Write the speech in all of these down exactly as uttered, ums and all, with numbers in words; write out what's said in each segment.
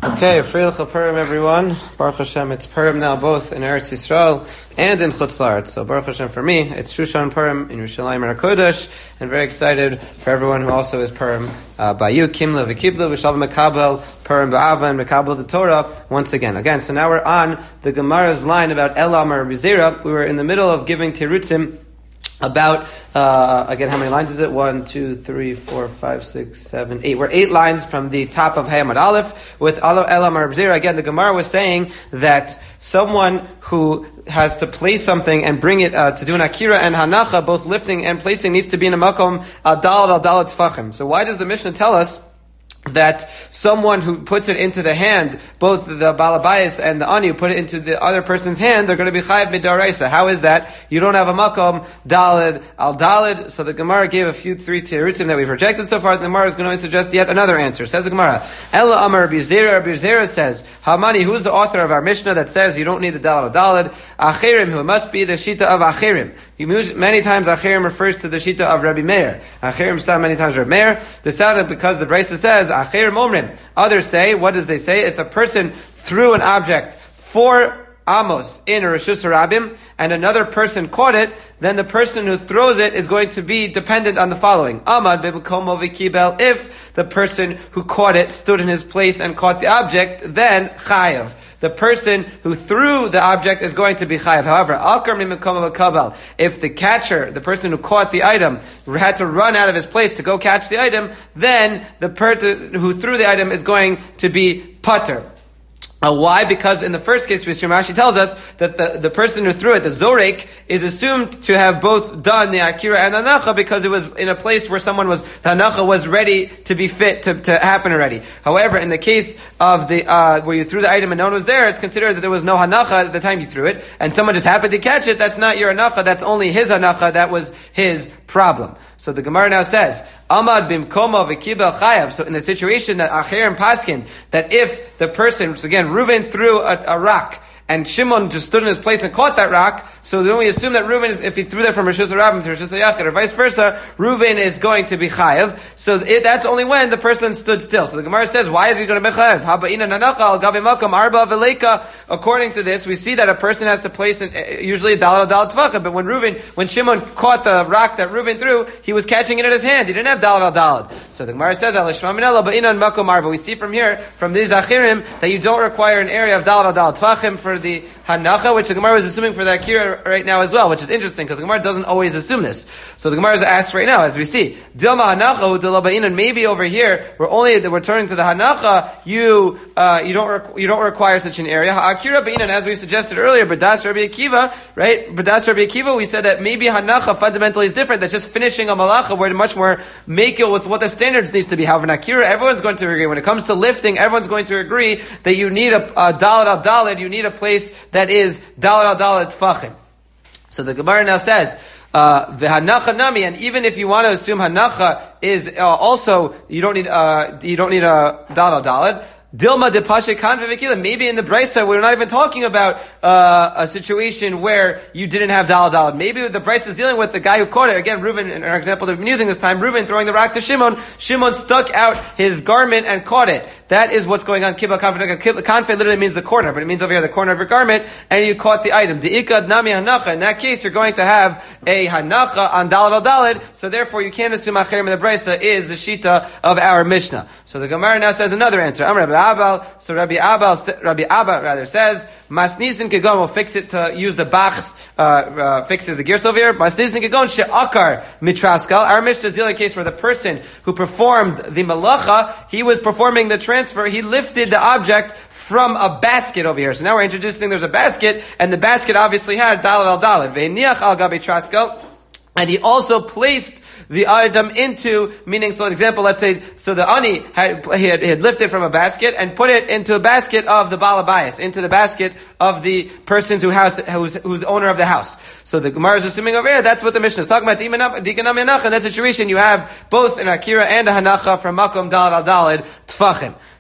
Okay, Freilich Purim, everyone. Baruch Hashem, it's Purim now both in Eretz Yisrael and in Chutz La'aretz. So Baruch Hashem for me, it's Shushan Purim in Yerushalayim and HaKodesh, and very excited for everyone who also is Purim uh, by you, Kimla V'Kibla, V'Shav Mekabel, Purim Ba'ava, and Mekabel the Torah, once again. Again, so now we're on the Gemara's line about Elam or Bizera. We were in the middle of giving Terutzim about, uh, again, how many lines is it? One, two, three, four, five, six, seven, eight. We're eight lines from the top of Hayamad Aleph with Elam or B'zira. Again, the Gemara was saying that someone who has to place something and bring it uh, to do an Akira and Hanacha, both lifting and placing, needs to be in a Makom Adal Al Dalat Tfachim. So why does the Mishnah tell us that someone who puts it into the hand, both the balabayas and the ani who put it into the other person's hand, they're going to be chayav midaraisa? How is that? You don't have a makom dalid al dalid. So the Gemara gave a few three terutzim that we've rejected so far. The Gemara is going to suggest yet another answer. Says the Gemara, Ella Amar Bizera. Bizera says, Hamani, who's the author of our Mishnah that says you don't need the dalid al dalid? Achirim, who must be the shita of Achirim. Many times Achirim refers to the shita of Rabbi Meir. Achirim stam many times Rabbi Meir. The sound because the Brisa says Achirim omrim. Others say, what does they say? If a person threw an object four amos in a Reshus Harabim and another person caught it, then the person who throws it is going to be dependent on the following. Amad bebukomo v'kibel. If the person who caught it stood in his place and caught the object, then chayav. The person who threw the object is going to be chayav. However, akar mimukomo v'kabel. If the catcher, the person who caught the item, had to run out of his place to go catch the item, then the person who threw the item is going to be pater. Uh, why? Because in the first case, Rashi tells us that the, the person who threw it, the Zorek, is assumed to have both done the Akira and the Hanacha because it was in a place where someone was, the Hanacha was ready to be fit to, to happen already. However, in the case of the, uh, where you threw the item and no one was there, it's considered that there was no Hanacha at the time you threw it, and someone just happened to catch it. That's not your Hanacha, that's only his Hanacha, that was his problem. So the Gemara now says, Amad bimkoma v'kibel chayav. So in the situation that Achirim paskin, that if the person, so again, Reuven threw a, a rock, and Shimon just stood in his place and caught that rock, so then we assume that Reuven, is, if he threw that from Reshus Harabim to Reshus Hayachid, or vice versa, Reuven is going to be chayav. So it, that's only when the person stood still. So the Gemara says, why is he going to be chayav? Haba'ina nanacha al gabi makam arba v'leika. According to this, we see that a person has to place in, usually a dalad al dalad tvacha, but when Reuven, when Shimon caught the rock that Reuven threw, he was catching it in his hand. He didn't have dalad al dalad. So the Gemara says, alishma minela ba'ina makam arba. We see from here, from these achirim, that you don't require an area of dalad al dalad tvachim for the Hanacha, which the Gemara is assuming for the Akira right now as well, which is interesting because the Gemara doesn't always assume this. So the Gemara is asked right now, as we see, Dilma Hanacha, Dilma Ba'inan, maybe over here, we're only we're turning to the Hanacha, you uh, you don't you don't require such an area. Akira Ba'inan, as we suggested earlier, B'das Rabbi Akiva, right? B'das Rabbi Akiva, we said that maybe Hanacha fundamentally is different. That's just finishing a malacha. We're much more makil with what the standards needs to be. However, in Akira, everyone's going to agree. When it comes to lifting, everyone's going to agree that you need a, a dalad al dalad. You need a place that is dalad al dalad tfachim. So the Gemara now says, uh, v'hanacha nami, and even if you want to assume hanacha is uh, also, you don't need, uh, you don't need a dalad al dalad. Dilma de pashe kan v'vekila. Maybe in the Brisa we're not even talking about uh, a situation where you didn't have dalad dalad. Maybe the Brisa is dealing with the guy who caught it. Again, Reuven, in our example that we've been using this time, Reuven throwing the rock to Shimon. Shimon stuck out his garment and caught it. That is what's going on. Kibbah kanfe. Kanfe literally means the corner, but it means over here the corner of your garment, and you caught the item. De'ikad nami hanacha. In that case, you're going to have a hanacha on dalad al dalad. So therefore, you can't assume achirim in the Brisa is the shita of our Mishnah. So the Gemara now says another answer. Amar Rabbi Abal. So Rabbi Abal, Rabbi Abba rather says, Masnisin kegon, will fix it to use the bachs, uh, uh, fixes the gears over here. Masnisin kegon she'akar mitraskal. Our Mishnah is dealing in a case where the person who performed the malacha, he was performing the transfer, he lifted the object from a basket over here. So now we're introducing there's a basket, and the basket obviously had dalad al dalad. Ve'niach al gabi traskal. And he also placed the item into, meaning, so an example, let's say, so the ani had, he had, he had lifted from a basket and put it into a basket of the balabayas, into the basket of the person who house, who's, who's the owner of the house. So the Gemara is assuming over here, that's what the Mishnah is talking about. Dikanam Hanacha. In that situation, you have both an Akira and a Hanacha from Makom Dalad al Dalad Tfachim.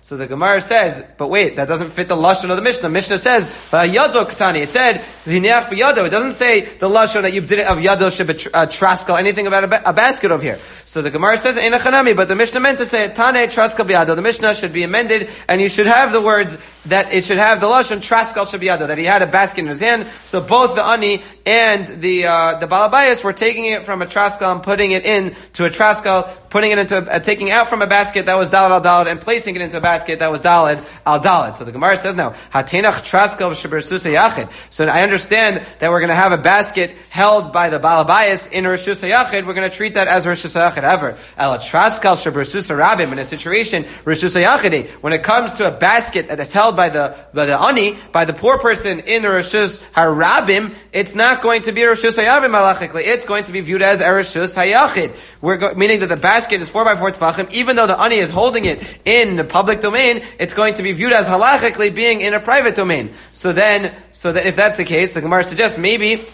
So the Gemara says, but wait, that doesn't fit the lashon of the Mishnah. Mishnah says, "Yado ktani." It said, "V'niach b'yado." It doesn't say the lashon that you did it of yado shebetraskel, anything about a, ba- a basket over here. So the Gemara says, "Eina chanami," but the Mishnah meant to say, "Tane traskel b'yado." The Mishnah should be amended, and you should have the words that it should have the lashon traskel shebiyado, that he had a basket in his hand. So both the ani and the uh, the balabayas were taking it from a traskel and putting it in to a traskel, putting it into a, uh, taking out from a basket that was dalad al dalad and placing it into a basket that was dalad al dalad. So the Gemara says now, hatenach traskel shebersusa yachid. So I understand that we're going to have a basket held by the balabayas in Rishus Yachid. We're going to treat that as Rishus Yachid ever. El traskel shebersusa rabim, in a situation Rishus Yachid, when it comes to a basket that is held by the by the ani, by the poor person in the Rishus Harabim, it's not going to be Rishus Hayabim halachically. It's going to be viewed as a Rishus Hayachid. We're go- meaning that the basket is four by four tefachim, even though the ani is holding it in the public domain, it's going to be viewed as halachically being in a private domain. So then, so that if that's the case, the Gemara suggests maybe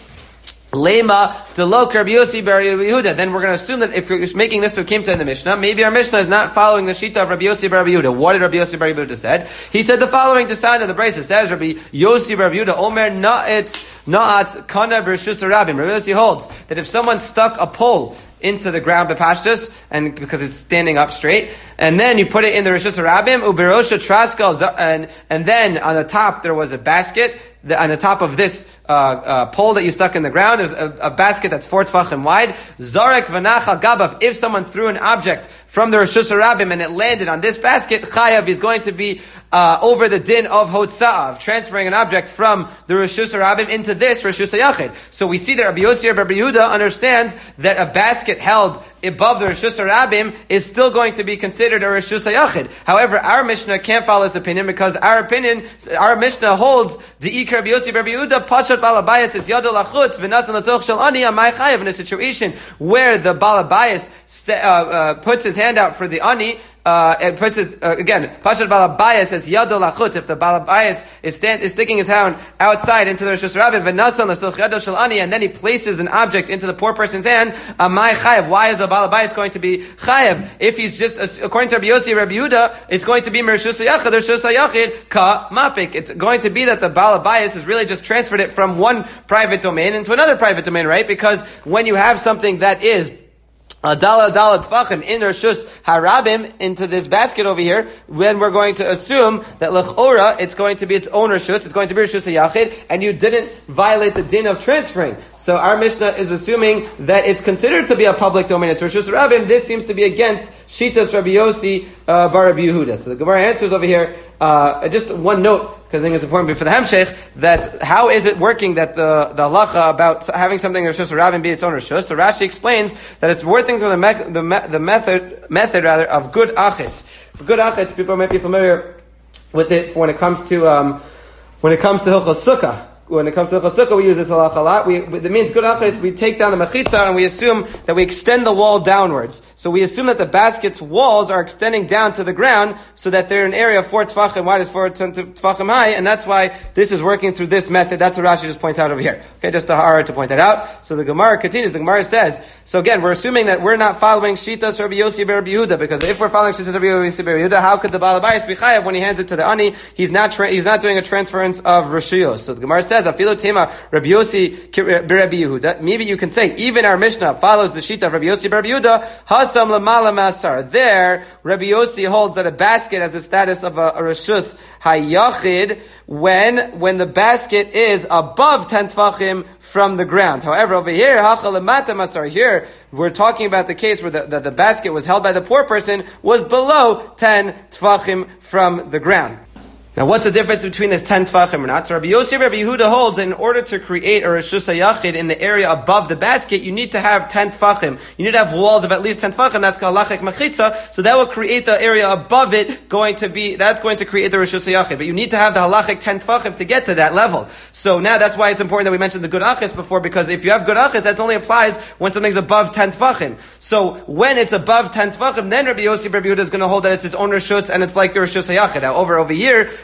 Lema delok Rabbi Yossi bar Yehuda. Then we're going to assume that if you're making this Ukimta in the Mishnah, maybe our Mishnah is not following the Shita of Rabbi Yossi bar Yehuda. What did Rabbi Yossi bar Yehuda said? He said the following to sign of the Brisa. Says Rabbi Yossi bar Yehuda, Omer na'et na'at kana b'reshus rabim. Rabbi Yossi holds that if someone stuck a pole into the ground b'pashtus, and because it's standing up straight, and then you put it in the Rishus Rabim, uberosha traskel, and and then on the top there was a basket. The, on the top of this uh, uh, pole that you stuck in the ground, there's a, a basket that's four tefachim wide. Zarek v'nachal gabav. If someone threw an object from the Rishus Rabim and it landed on this basket, chayav is going to be uh, over the din of hotzah, of transferring an object from the Rishus Rabim into this Rishus Yachid. So we see that Rabbi Yossi Rabbi Yehuda understands that a basket held above the Rishus Rabim is still going to be considered a Rishus Yachid. However, our Mishnah can't follow his opinion because our opinion, our Mishnah holds the Ikar Rabbi Yossi Rabbi Yehuda Pashat Balabayas is Yadol Achutz V'Nasan Latoch Shel Ani Amay Chayav, in a situation where the Balabayas uh, uh, puts his hand out for the Ani. Uh, it puts his, uh, again, Pashat Balabayas says Yadol Achutz. If the Balabayas is, stand, is sticking his hand outside into the Rishus Rabim, V'Nasan Latoch Yadol Shel Ani, and then he places an object into the poor person's hand, Amay Chayav. Why is the Balabayas going to be Chayav? If he's just, according to Rabbi Yossi Rabbi Yehuda, it's going to be Mershus Yachid, Rishus Yachid, Ka Mapik. It's going to be that the Balabayas has really just transferred it from one private domain into another private domain, right? Because when you have something that is a dala dala tfachim in Rishus Harabim into this basket over here, then we're going to assume that l'chora it's going to be its own Rishus, it's going to be Rishus Yachid, and you didn't violate the din of transferring. So our Mishnah is assuming that it's considered to be a public domain. It's Rishus Rabim. This seems to be against Shitas Rabbi Yossi uh, bar Rabbi Yehuda. So the Gemara answers over here. Uh, just one note, because I think it's important for the Hemshech, that how is it working that the the halacha about having something in Rishus Rabim be its own Rishus? So Rashi explains that it's working through the me- the, me- the method method rather of good achis. For good achis, people might be familiar with it for when it comes to um, when it comes to Hilchos Sukkah. When it comes to the Sukkah, we use this halacha a lot. We, it means good achis. We take down the mechitza and we assume that we extend the wall downwards. So we assume that the basket's walls are extending down to the ground, so that they're an area of four tefachim wide is four tefachim high, and that's why this is working through this method. That's what Rashi just points out over here. Okay, just a hard to point that out. So the Gemara continues. The Gemara says, so again, we're assuming that we're not following Shitas Rabbi Yossi bar Rabbi Yehuda, because if we're following Shitas Rabbi Yossi bar Yehuda, how could the Balabayas be chayav when he hands it to the ani? He's not tra- he's not doing a transference of Rishiyos. So the Gemara says, Afilu tema Rabbi Yossi Rabbi Yehuda. Maybe you can say even our Mishnah follows the Shita of Rabbi Yossi Rabbi Yehuda. Hasam lamala masar. There, Rabbi Yossi holds that a basket has the status of a, a reshus hayachid when when the basket is above ten tefachim from the ground. However, over here, hachal lamata masar. Here, we're talking about the case where the, the, the basket was held by the poor person was below ten tefachim from the ground. Now, what's the difference between this ten tefachim or not? So Rabbi Yossi Rabbi Yehuda holds that in order to create a Rishus HaYachid in the area above the basket, you need to have ten tefachim. You need to have walls of at least ten tefachim. That's called lachek mechitza. So that will create the area above it going to be, that's going to create the Rishus HaYachid. But you need to have the halachic ten tefachim to get to that level. So now that's why it's important that we mentioned the good achis before, because if you have good achis, that only applies when something's above ten tefachim. So when it's above ten tefachim, then Rabbi Yossi Rabbi Yehuda is going to hold that it's his own Rishus and it's like the Rishus HaYachid. Now over over here,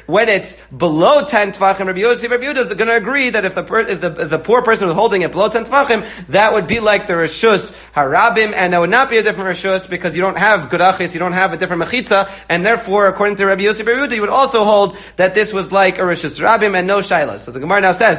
when it's below ten tvachim, Rabbi Yossi, Rabbi Yehuda is going to agree that if the, per, if the if the poor person was holding it below ten tvachim, that would be like the reshus harabim, and that would not be a different reshus because you don't have gudachis, you don't have a different mechitza, and therefore, according to Rabbi Yossi, Rabbi Yehuda, you would also hold that this was like a reshus rabim and no shayla. So the Gemara now says,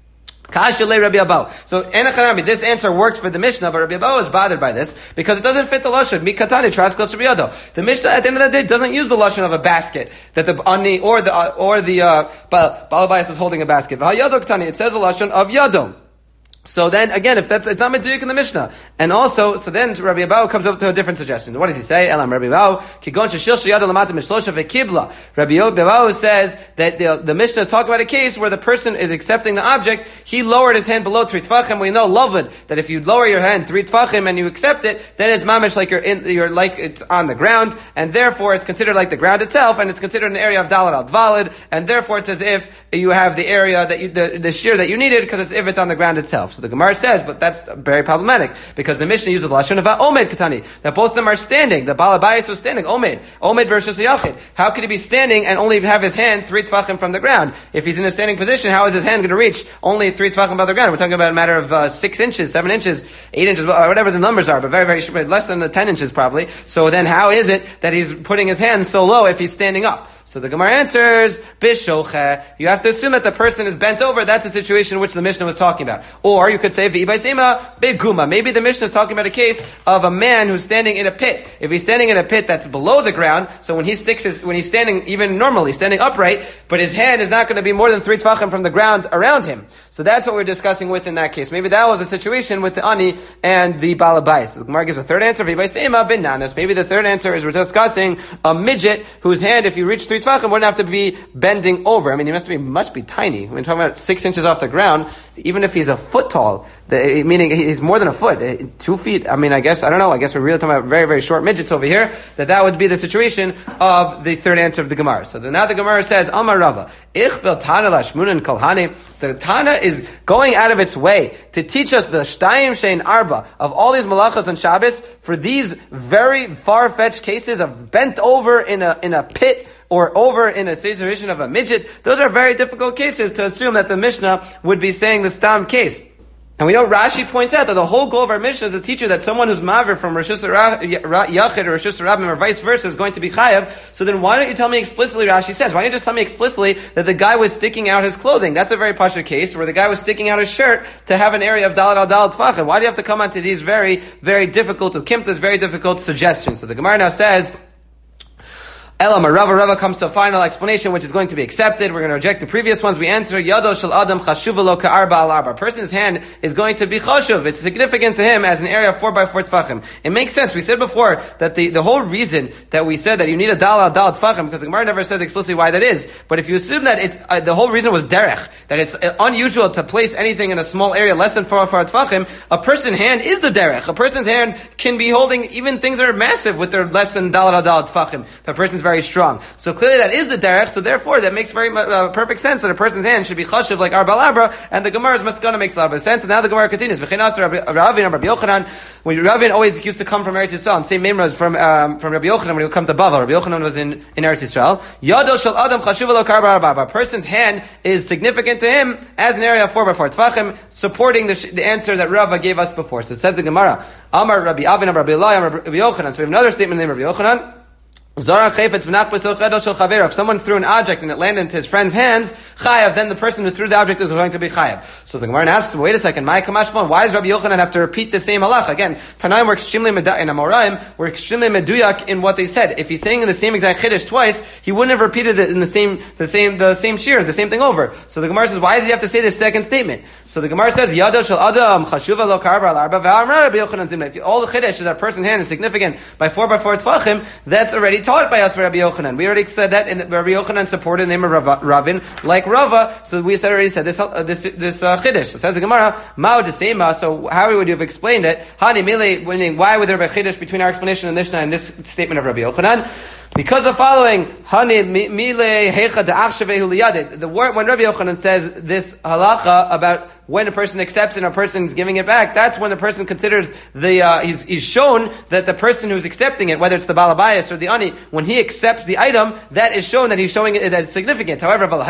Kasha le Rabbi Abau. So, Enochanami, this answer worked for the Mishnah, but Rabbi Abau is bothered by this because it doesn't fit the Lashon. Mikatani, Traskal Shabiyado. The Mishnah, at the end of the day, doesn't use the Lashon of a basket that the Ani, or the, uh, or the, uh, Balabayas is holding a basket. V'hayado Katani, it says the Lashon of Yadom. So then, again, if that's, it's not meduyik in the Mishnah. And also, so then Rabbi Abau comes up to a different suggestion. What does he say? Elam Rabbi Abau, Kigon sheshil sheyado lamata mishlosha vekibla. Rabbi Abau says that the, the Mishnah is talking about a case where the person is accepting the object, he lowered his hand below three tfachim. We know, loved, that if you lower your hand three tfachim and you accept it, then it's mamish like you're in, you're like it's on the ground, and therefore it's considered like the ground itself, and it's considered an area of dalad al dvalid, and therefore it's as if you have the area that you, the, the shear that you needed, because it's if it's on the ground itself. So the Gemara says, but that's very problematic because the Mishnah uses the lashon of Omed Katani, that both of them are standing. The Balabayas was standing. Omed, Omed versus Yachid. How could he be standing and only have his hand three tvachim from the ground? If he's in a standing position, how is his hand going to reach only three tvachim above the ground? We're talking about a matter of uh, six inches, seven inches, eight inches, whatever the numbers are, but very, very short, less than the ten inches probably. So then, how is it that he's putting his hand so low if he's standing up? So the Gemara answers, Bishoche. You have to assume that the person is bent over. That's the situation which the Mishnah was talking about. Or you could say, V'ibaisema beguma. Maybe the Mishnah is talking about a case of a man who's standing in a pit. If he's standing in a pit that's below the ground, so when he sticks his, when he's standing even normally, standing upright, but his hand is not going to be more than three tvachim from the ground around him. So that's what we're discussing with in that case. Maybe that was a situation with the Ani and the Balabais. So the Gemara gives a third answer, V'ibaisema binanas. Maybe the third answer is we're discussing a midget whose hand, if you reach three tvachim, wouldn't have to be bending over. I mean, he must be must be tiny. We're talking about six inches off the ground. Even if he's a foot tall, the, meaning he's more than a foot, two feet. I mean, I guess I don't know. I guess we're really talking about very very short midgets over here. That that would be the situation of the third answer of the Gemara. So now the Gemara says, Amar Rava, Ich bel Tana lashmunan kalhani. The Tana is going out of its way to teach us the Shtayim Shein Arba of all these malachas and Shabbos for these very far fetched cases of bent over in a in a pit, or over in a situation of a midget. Those are very difficult cases to assume that the Mishnah would be saying the Stam case. And we know Rashi points out that the whole goal of our Mishnah is to teach you that someone who's maver from Reshus Yachid or Reshus Rabim or vice versa is going to be chayav. So then why don't you tell me explicitly, Rashi says, why don't you just tell me explicitly that the guy was sticking out his clothing? That's a very pasha case where the guy was sticking out his shirt to have an area of dalad al dalad tfachim. Why do you have to come onto these very, very difficult, ukimtas, very difficult suggestions? So the Gemara now says, Elam, Rava, Rava comes to a final explanation which is going to be accepted. We're going to reject the previous ones. We answer, Yado shel Adam chashuva lo ka'arba al arba. A person's hand is going to be chashuv. It's significant to him as an area of four by four tfachim. It makes sense. We said before that the, the whole reason that we said that you need a dal al dal tfachim, because the Gemara never says explicitly why that is. But if you assume that it's, uh, the whole reason was derech, that it's uh, unusual to place anything in a small area less than four by four tfachim, a person's hand is the derech. A person's hand can be holding even things that are massive with their less than dal al dal tfachim. The person's very strong. So clearly that is the derech, so therefore that makes very uh, perfect sense that a person's hand should be chashuv like arba labra, and the Gemara's maskana makes a lot of sense. And now the Gemara continues. V'chinas Ravin Rabbi Yochanan, when Ravin always used to come from Eretz Yisrael, and same memras from um, from Rabbi Yochanan when he would come to Bavel. Rabbi Yochanan was in, in Eretz Yisrael. Yado shel Adam chashuv lo karba arba. A person's hand is significant to him as an area of four by four tfachim, supporting the, sh- the answer that Rava gave us before. So it says the Gemara, Amar Rabbi Avin Rabbi Elai Rabbi Yochanan. So we have another statement named Rabbi Yochanan. If someone threw an object and it landed into his friend's hands, chayav, then the person who threw the object is going to be chayav. So the Gemara asks, wait a second, why does Rabbi Yochanan have to repeat the same halach? Again, Tanaim were extremely meduyak, in Amoraim, were extremely meduyak in what they said. If he's saying in the same exact chiddush twice, he wouldn't have repeated it in the same, the same, the same shir, the same thing over. So the Gemara says, why does he have to say this second statement? So the Gemara says, Yado shel Adam, chashuva lo karba al arba, v'amra Rabbi Yochanan zimna. If all the chiddush is that a person's hand is significant by four by four tfachim, that's already taught by us for Rabbi Yochanan. We already said that, in the, Rabbi Yochanan supported the name of Rav, Ravin, like Rava, so we said, already said this, uh, this, this, uh, chiddush. So says the Gemara, Mao desema, so how would you have explained it? Hani mele, why would there be a chiddush between our explanation of Mishnah and this statement of Rabbi Yochanan? Because of following, the word when Rabbi Yochanan says this halacha about when a person accepts and a person is giving it back, that's when a person considers the uh, he's, he's shown that the person who's accepting it, whether it's the balabayas or the ani, when he accepts the item, that is shown that he's showing it that it's significant. However, when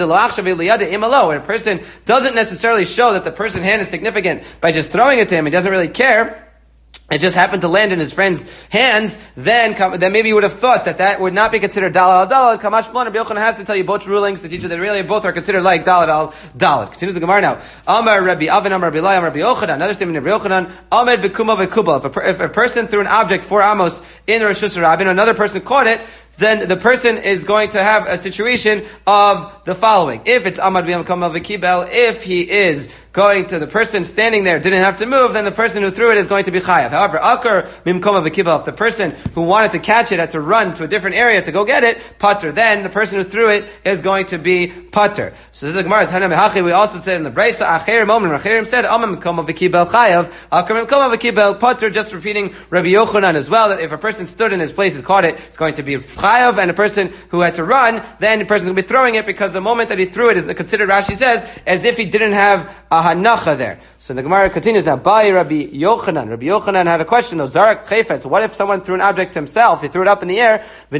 a person doesn't necessarily show that the person's hand is significant by just throwing it to him, he doesn't really care, it just happened to land in his friend's hands, then then maybe you would have thought that that would not be considered dalad al dalad. Kamash Blan, Rabbi Yochanan has to tell you both rulings to teach you that really both are considered like dalad al dalad. Continues the Gemara now. Amar Rabbi Avin, Amar Rabbi Lai, Amar Rabbi Yochanan. Another statement of Rabbi Yochanan. Ahmed v'kuma v'kubal. If a, if a person threw an object for Amos in Rosh Hashanah, another person caught it, then the person is going to have a situation of the following. If it's Amad v'kuma v'kibel, if he is going to the person standing there didn't have to move, then the person who threw it is going to be chayav. However, akar mimkoma v'kibel, if the person who wanted to catch it had to run to a different area to go get it, pater, then the person who threw it is going to be pater. So this is a Gemara. Tana mehachi. We also said in the Brisa, acher moment, Rachirim said, amam mimkoma v'kibel chayav, akar mimkoma v'kibel pater. Just repeating Rabbi Yochanan as well, that if a person stood in his place and caught it, it's going to be chayav, and a person who had to run, then the person is going to be throwing it because the moment that he threw it is considered, Rashi says, as if he didn't have a hanacha there. So the Gemara continues now. By Rabbi Yochanan. Rabbi Yochanan had a question. No, Zarak Chayfetz. What if someone threw an object himself? He threw it up in the air. He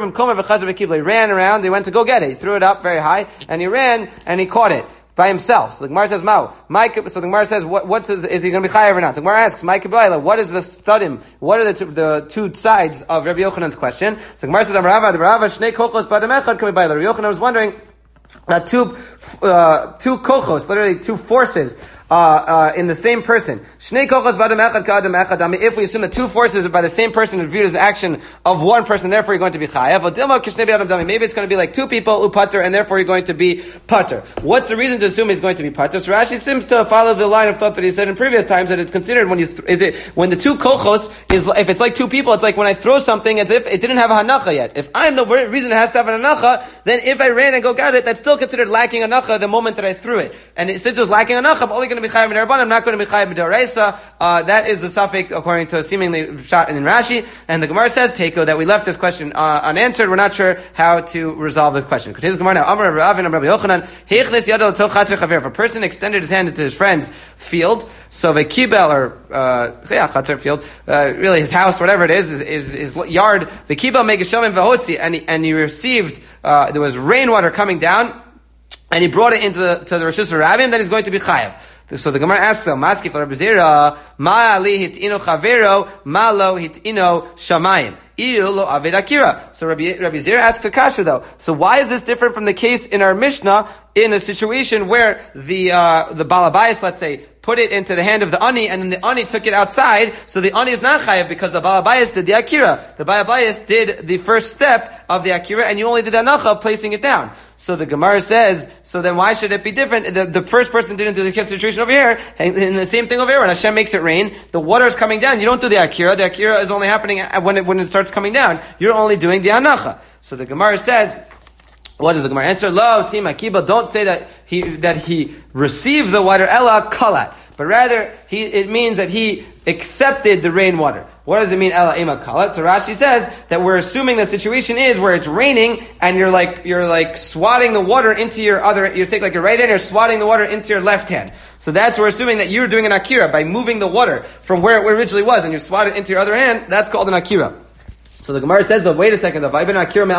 ran around. He went to go get it. He threw it up very high, and he ran and he caught it by himself. So the Gemara says, Mao. So the Gemara says, what, what's his, is he going to be chayav or not? The Gemara asks, Ma'ike b'ayla, what is the studim? What are the two, the two sides of Rabbi Yochanan's question? So the Gemara says, Amrava, the Rava, shnei kochos badam echad kami b'ayla. Rabbi Yochanan was wondering, uh, two, uh, two kochos, literally two forces, Uh, uh, in the same person. If we assume that two forces are by the same person and viewed as the action of one person, therefore you're going to be chayav. Maybe it's going to be like two people, upater, and therefore you're going to be pater. What's the reason to assume he's going to be pater? So Rashi seems to follow the line of thought that he said in previous times, that it's considered when you, th- is it, when the two kochos is, if it's like two people, it's like when I throw something as if it didn't have a hanacha yet. If I'm the reason it has to have an hanacha, then if I ran and go get it, that's still considered lacking a hanacha the moment that I threw it. And it, since it was lacking a hanacha, I'm only going to be chayav b'derabbanan, I'm not going to be chayav b'doraisa. Uh, that is the suffix according to seemingly shot in Rashi. And the Gemara says, Teiko, that we left this question uh, unanswered. We're not sure how to resolve the question. Continues the Gemara now. Amar Rabbi Avin, Rabbi Yochanan, heichnes yado l'toch chatzer chaver. If a person extended his hand into his friend's field, so the kibel, or uh, yeah, chatzer field, uh, really his house, whatever it is, is, is his yard, the kibel megashamim v'hotzi, and he, and he received, uh, there was rainwater coming down, and he brought it into the, to the Rosh Hashanah, then he's going to be chayav. So the Gemara asks, Maski for Rabbi Zera, Ma ali hitino chavero, ma lo hitino shamayim. So Rabbi, Rabbi Zera asks a kasha though. So why is this different from the case in our Mishnah in a situation where the uh, the balabayas, let's say, put it into the hand of the ani, and then the ani took it outside, so the ani is not chayav because the balabayas did the akira. The balabayas did the first step of the akira, and you only did the anacha of placing it down. So the Gemara says, so then why should it be different? The, the first person didn't do the situation over here, and, and the same thing over here. When Hashem makes it rain, the water is coming down. You don't do the akira. The akira is only happening when it, when it starts coming down. You're only doing the anacha. So the Gemara says, what does the Gemara answer? Lo, tima kiba, don't say that he, that he received the water, ella kalat. But rather, he, it means that he accepted the rainwater. What does it mean, ella ema kalat? So Rashi says that we're assuming the situation is where it's raining and you're like, you're like swatting the water into your other, you take like your right hand, you're swatting the water into your left hand. So that's, we're assuming that you're doing an akira by moving the water from where it originally was and you swat it into your other hand. That's called an akira. So the Gemara says, though, wait a second, though, don't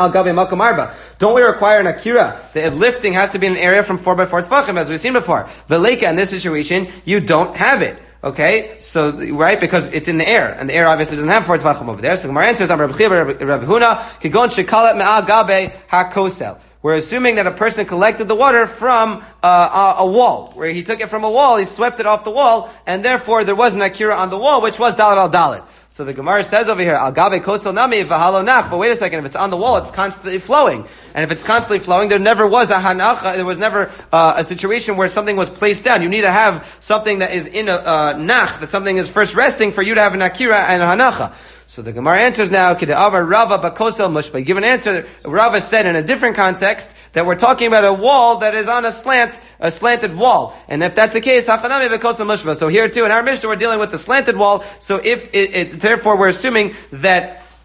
we require an akira? The lifting has to be in an area from four by four tefachim, as we've seen before. Veleka, in this situation, you don't have it. Okay? So, right? Because it's in the air. And the air obviously doesn't have four tefachim over there. So the Gemara answers, Rabbi Huna, Kigon shekalet me'al gabe hakosel. We're assuming that a person collected the water from uh, a, a wall, where he took it from a wall, he swept it off the wall, and therefore there was an akira on the wall, which was dalet al dalet. So the Gemara says over here, al gabe kosel nami v'halo nach. But wait a second, if it's on the wall, it's constantly flowing, and if it's constantly flowing, there never was a hanacha. There was never uh, a situation where something was placed down. You need to have something that is in a uh, nach, that something is first resting for you to have an akira and a hanacha. So the Gemara answers now, Rava bakosel mushba. Give an answer. Rava said in a different context that we're talking about a wall that is on a slant, a slanted wall. And if that's the case, hachanami bakosel mushba. So here too, in our Mishnah, we're dealing with the slanted wall. So if it, it, therefore we're assuming that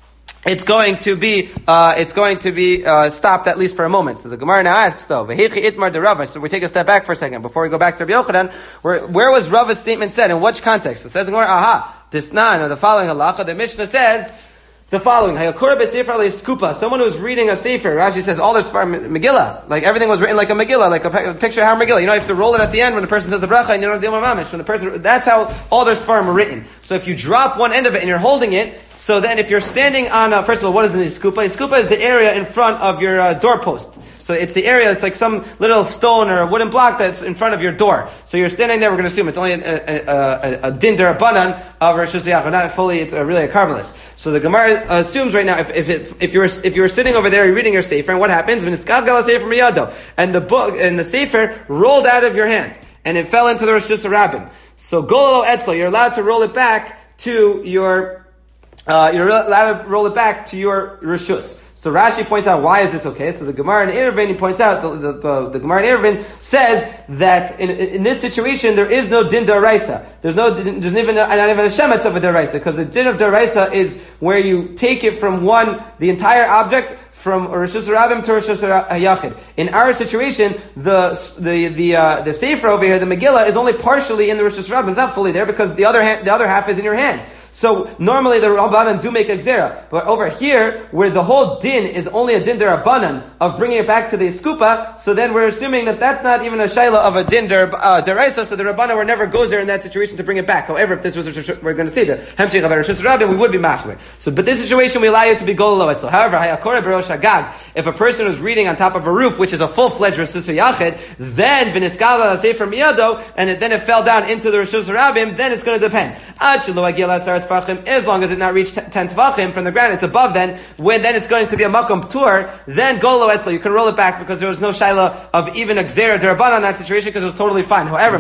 it's going to be uh, it's going to be uh, stopped at least for a moment. So the Gemara now asks though, Vehichi itmar de Rava. So we take a step back for a second before we go back to Rabbi Yochanan. Where, where was Rava's statement said? In which context? So it says the Gemara, aha, Disnan, or the following halacha. The Mishnah says the following: Hayakura b'sefer le'skupa. Someone who's reading a sefer. Rashi says all their sfar Megillah, like everything was written like a Megillah, like a, a picture of how Megillah. You know, you have to roll it at the end when the person says the bracha, and you don't deal with mamish. When the person, that's how all their sfarim are written. So if you drop one end of it and you're holding it. So then if you're standing on, uh, first of all, what is an iskupa? Iskupa is the area in front of your uh, doorpost. So it's the area, it's like some little stone or a wooden block that's in front of your door. So you're standing there, we're going to assume it's only a, a, a, a din derabanan of Rosh Hashanah, not fully, it's a, really a karmelis. So the Gemara assumes right now, if if it, if you're if you're sitting over there, you're reading your sefer, and what happens? And the book, and the sefer rolled out of your hand, and it fell into the Rosh Hashanah. So gololo etzlo, you're allowed to roll it back to your Uh, you're allowed to roll it back to your rishus. So Rashi points out, why is this okay? So the Gemara in Eruvin, he points out, the, the, the, the Gemara in Eruvin says that in, in this situation, there is no din d'oraisa. There's no, there's even, not even a shemetz of a d'oraisa, because the din of d'oraisa is where you take it from one, the entire object, from Rishus Rabbim to Rishus Hayachid. In our situation, the the the uh, the sefer over here, the Megillah, is only partially in the Rishus Rabbim. It's not fully there because the other hand, the other half is in your hand. So normally the Rabbanan do make a gzera, but over here, where the whole din is only a din derabanan of bringing it back to the iskupa, so then we're assuming that that's not even a shaila of a din deraisa, uh, so the Rabbanan were never goes there in that situation to bring it back. However, if this was, a, we're going to see the hemshich of Rishus Rabbim, we would be machmer. So, but this situation we allow you to be gololo etzlo. However, hayakore b'rosh hagag, if a person is reading on top of a roof, which is a full-fledged Rishus Yachid, then v'niskala sefer miyado, and it, then it fell down into the Rishus Rabbim, then it's going to depend. As long as it not reached ten tvachim from the ground, it's above then, when then it's going to be a makom ptur, then golo etzlo, you can roll it back because there was no shaila of even a gzera deraban on that situation because it was totally fine. However,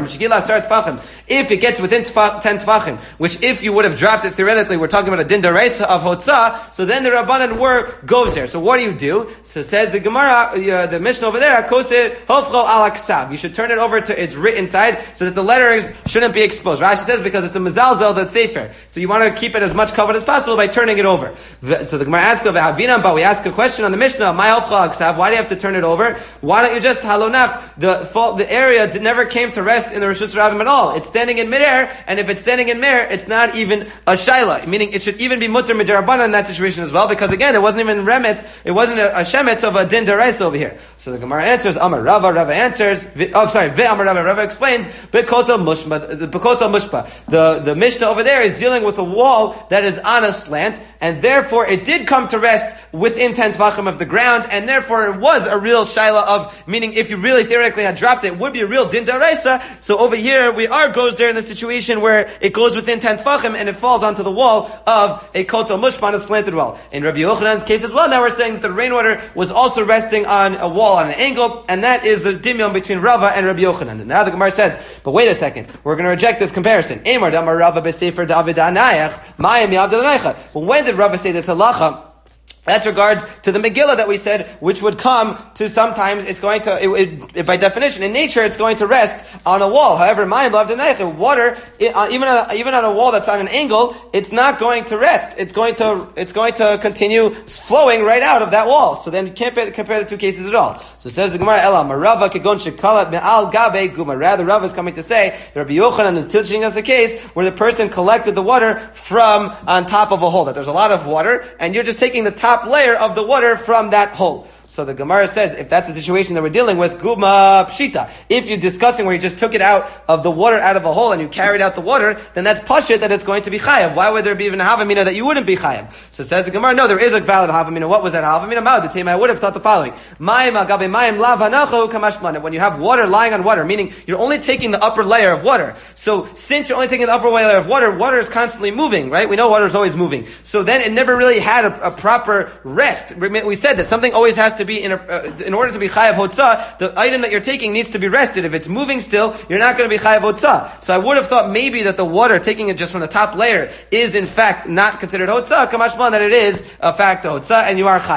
if it gets within ten tvachim, which if you would have dropped it theoretically, we're talking about a din deraisa of hotzah, so then the rabbanan were goes there. So what do you do? So says the Gemara, uh, the Mishnah over there, kose hofcho al aksav. You should turn it over to its written side so that the letters shouldn't be exposed. Rashi says because it's a mezalzel that's safer. So you want to keep it as much covered as possible by turning it over. So the Gemara asks of Avinam, but we ask a question on the Mishnah, my hofcha aksav, why do you have to turn it over? Why don't you just halonach? The the area did, never came to rest in the Rishus Rabbim at all. It's standing in midair, and if it's standing in midair, it's not even a shaila, meaning it should even be mutter midrabanan in that situation as well, because again, it wasn't even remetz, it wasn't a, a shemetz of a din deraisa over here. So the Gemara answers, Amar Rava, Rava answers, oh sorry, Ve Amar Rava, Rava explains, Bekotel Mushpa, the Bekotel Mushpa. The the Mishnah over there is dealing with a wall that is on a slant, and therefore it did come to rest within ten tvachim of the ground, and therefore it was a real shaila of, meaning if you really theoretically had dropped it, it would be a real din daraisa. So over here, we are goes there in the situation where it goes within ten tvachim and it falls onto the wall of a kotel mushpan, a slanted wall. In Rabbi Yochanan's case as well, now we're saying that the rainwater was also resting on a wall on an angle, and that is the dimion between Rava and Rabbi Yochanan. And now the Gemara says, but wait a second, we're going to reject this comparison. Emar damar Rava b'sefer David anayach, mayim yavdel anaycha. Well, when did Rava say this halacha? That's regards to the Megillah that we said, which would come to sometimes it's going to, it, it, by definition, in nature, it's going to rest on a wall. However, mayim loved and water, it, uh, even on a, even on a wall that's on an angle, it's not going to rest. It's going to it's going to continue flowing right out of that wall. So then you can't compare, compare the two cases at all. So it says the Gemara, Ela Marava kegon shekalat me'al gabe guma. Rather, Rav is coming to say that Rabbi Yochanan is teaching us a case where the person collected the water from on top of a hole. That there's a lot of water, and you're just taking the top layer of the water from that hole. So the Gemara says, if that's the situation that we're dealing with, guma pshita. If you're discussing where you just took it out of the water out of a hole and you carried out the water, then that's pashit that it's going to be chayav. Why would there be even a havamina that you wouldn't be chayav? So says the Gemara, no, there is a valid havamina. What was that havamina? Ma'od I would have thought the following: Mayim agabe mayim lav hanacho kamashman. When you have water lying on water, meaning you're only taking the upper layer of water. So since you're only taking the upper layer of water, water is constantly moving, right? We know water is always moving. So then it never really had a, a proper rest. We said that something always has to be in a, uh, in order to be chayav hotzah, the item that you're taking needs to be rested. If it's moving still, you're not going to be chayav hotzah. So I would have thought maybe that the water, taking it just from the top layer, is in fact not considered hotzah, kamashman that it is a fact hotzah, and you are chayav.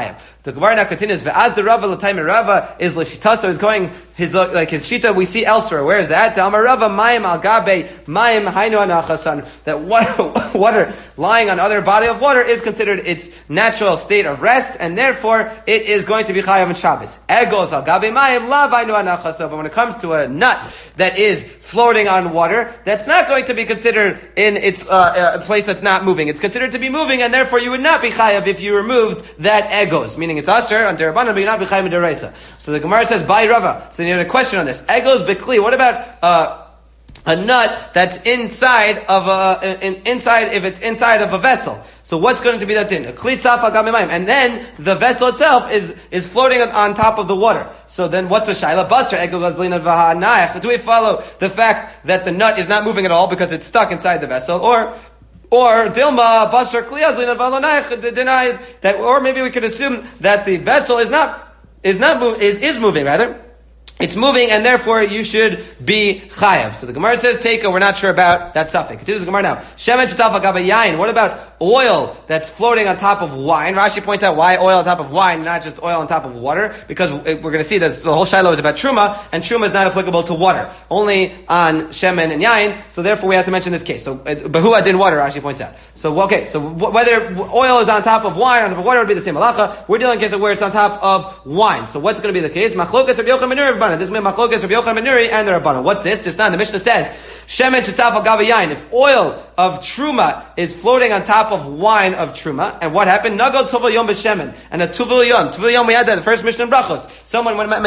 The Gemara now continues. Ve'az the Rava l'tayim Rava is l'shita, so he's going his like his shita we see elsewhere. Where is that? Amar Rava mayim al gabe mayim hainu anachasan. That water, water lying on other body of water is considered its natural state of rest, and therefore it is going to be chayav on Shabbos. Egos al gabe mayim la hainu anachasan. But when it comes to a nut that is floating on water, that's not going to be considered in its uh, a place that's not moving. It's considered to be moving, and therefore you would not be chayav if you removed that egos, meaning it's usher on Derabanan, but you're not b'chayim d'oraisa. So the Gemara says, "By Rava." So you had a question on this. Egos b'kli. What about uh, a nut that's inside of a in, inside if it's inside of a vessel? So what's going to be that din? A kli tzaf al gam mayim, and then the vessel itself is is floating on, on top of the water. So then what's the shaila? Basra egos gazlina v'ha'anayach. Do we follow the fact that the nut is not moving at all because it's stuck inside the vessel, or Or Dilma Basar Kliyazlina Valonach denied that, or maybe we could assume that the vessel is not is not move, is is moving rather. It's moving, and therefore you should be chayav. So the Gemara says, "Teika." We're not sure about that suffix. Continues the Gemara now. Shemen shetaf agaba yain. What about oil that's floating on top of wine? Rashi points out why oil on top of wine, not just oil on top of water, because we're going to see that the whole shiloh is about truma, and truma is not applicable to water, only on shemen and yain. So therefore, we have to mention this case. So behua din water, Rashi points out. So okay, so whether oil is on top of wine, on top of water, would be the same halacha. We're dealing in case of where it's on top of wine. So what's going to be the case? Machlokas Rabbi Yochanan ben Nuri. This is Machlokas Rabbi Yochanan ben Nuri and the Rabbanan. What's this? This not the Mishnah says shemen shetzaf al gabe yain. If oil of truma is floating on top of wine of truma, and what happened? Nagal tuval yom b'shemen, and a tuval yon. Tuval yon we had that the first Mishnah in Brachos. Someone when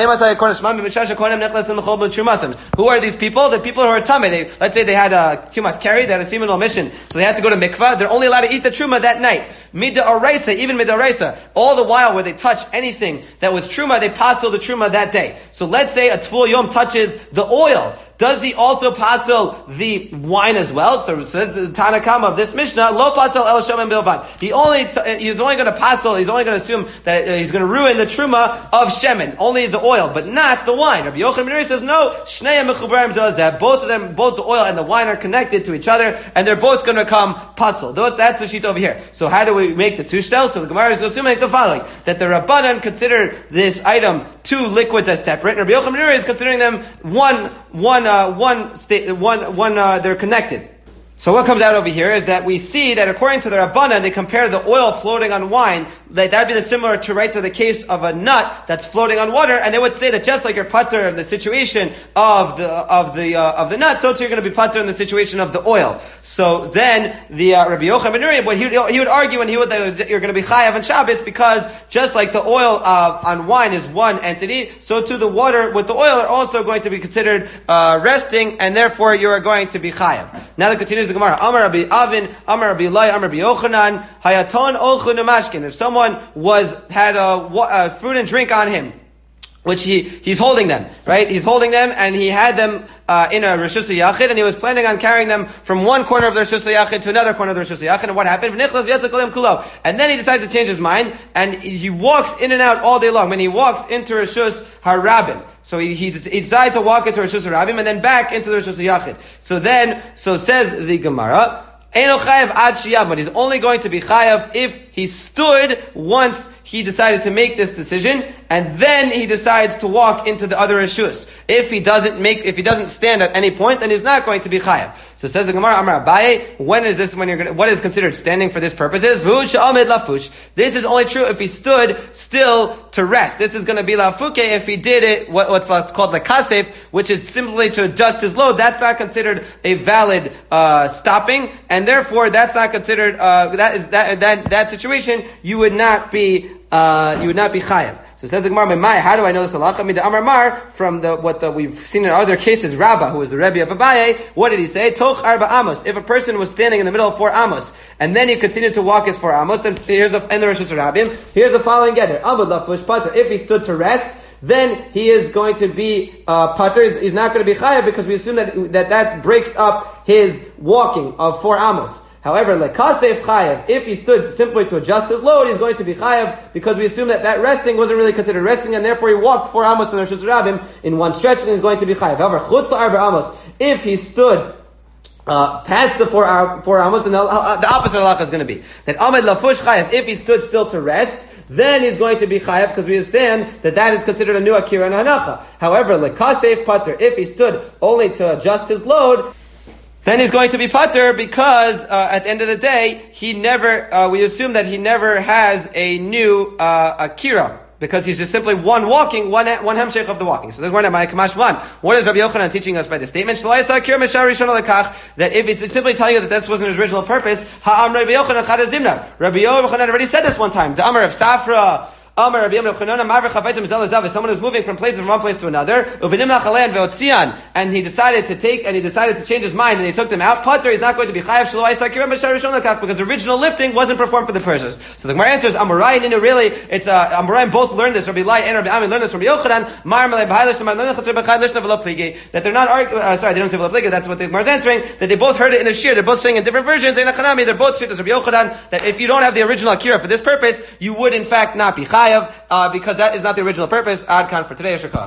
who are these people? The people who are tamei. They let's say they had a tumas carry, they had a seminal mission, so they had to go to mikvah. They're only allowed to eat the truma that night. Mida oraisa, even mida oraisa, all the while where they touch anything that was truma, they passel the truma that day. So let's say a tvul yom touches the oil. Does he also passel the wine as well? So says the Tanakama of this Mishnah, lo passel el shemen bilvad. He only t- he's only going to passel. He's only going to assume that uh, he's going to ruin the truma of shemen, only the oil, but not the wine. Rabbi Yochanan ben Nuri says no. Shnei mechubarim zeh. Both of them, both the oil and the wine, are connected to each other, and they're both going to become passel. That's the sheet over here. So how do we make the two shtel? So the Gemara is assuming the following: that the Rabbanan consider this item two liquids as separate, and Rabbi Yochanan ben Nuri is considering them one one. Uh, one state, one, one, uh, they're connected. So what comes out over here is that we see that according to the Rabbanan, they compare the oil floating on wine, like that would be the similar to right to the case of a nut that's floating on water, and they would say that just like you're putter in the situation of the of the uh, of the nut, so too you're going to be putter in the situation of the oil. So then the uh, Rabbi Yochanan ben Nuri, what he, he would argue, and he would that you're going to be chayav on Shabbos, because just like the oil uh, on wine is one entity, so too the water with the oil are also going to be considered uh, resting, and therefore you are going to be chayav. Now that continues the Gemara. Amar Rabbi Avin, Amar Rabbi Elai, Amar Rabbi Yochanan, Hayaton Olchu Nemashkin. If someone was had a, a fruit and drink on him, which he he's holding them, right? He's holding them, and he had them uh, in a Rishus Yachid, and he was planning on carrying them from one corner of the Rishus Yachid to another corner of the Rishus Yachid. And what happened? And then he decided to change his mind, and he walks in and out all day long. When he walks into Rishus Harabim, so he, he, he decided to walk into Rishus Harabim and then back into the Rishus Yachid. So then, so says the Gemara, Eino chayav ad shiyam, but he's only going to be chayav if he stood once he decided to make this decision, and then he decides to walk into the other rishus. If he doesn't make, if he doesn't stand at any point, then he's not going to be chayav. So says the Gemara, Amar Abaye, when is this, when you're going to, what is considered standing for this purposes? V'hu she'amid lafush. This is only true if he stood still to rest. This is going to be lafuke if he did it, what, what's called the kasef, which is simply to adjust his load. That's not considered a valid, uh, stopping, and therefore that's not considered, uh, that is, that, that, that situation, you would not be, uh, you would not be chayav. So it says the Gemara, how do I know this halacha? Mida Amar Mar, from the, what the, we've seen in other cases, Rabbah, who was the Rebbe of Abaye, what did he say? Toch arba amos. If a person was standing in the middle of four amos, and then he continued to walk his four amos, then here's the, in the Rosh Hashanah, here's the following gather. Amud lafush pater. If he stood to rest, then he is going to be, uh, pater, he's, he's not going to be chayav, because we assume that, that that breaks up his walking of four amos. However, lekasef chayav, if he stood simply to adjust his load, he's going to be chayav, because we assume that that resting wasn't really considered resting, and therefore he walked four amos in Rosh Hashanah in one stretch, and he's going to be chayav. However, chutz arba amos, if he stood uh, past the four, uh, four amos, then the, uh, the opposite halacha is going to be that amid lafush chayav, if he stood still to rest, then he's going to be chayav because we understand that that is considered a new akira and hanacha. However, lekasef pater, if he stood only to adjust his load, then he's going to be pater because uh, at the end of the day, he never, uh, we assume that he never has a new uh, akira. Because he's just simply one walking, one one hemshech of the walking. So there's one at my Kamash one. What is Rabbi Yochanan teaching us by the statement? That if it's simply telling you that this wasn't his original purpose, Ha'am Rabbi Yochanan Chada Zimna. Rabbi Yochanan already said this one time. The Amar of Safra. Amar Rabbi Yochanan, someone is moving from places from one place to another, and he decided to take, and he decided to change his mind, and they took them out. Pater, he's not going to be chayav because original lifting wasn't performed for the purpose. So the Gemara answers, Amorai, Nina, really, it's, uh, Amorai both learned this, Rabbi Lai and Rabbi Ami learned this from Rabbi Yochanan, that they're not arguing, uh, sorry, they don't say v'lo, that's what the Gemara is answering, that they both heard it in the shir, they're both saying in different versions, they're both shittas Rabbi Yochanan, that if you don't have the original akira for this purpose, you would in fact not be chayav, uh, because that is not the original purpose. Ad kan for today.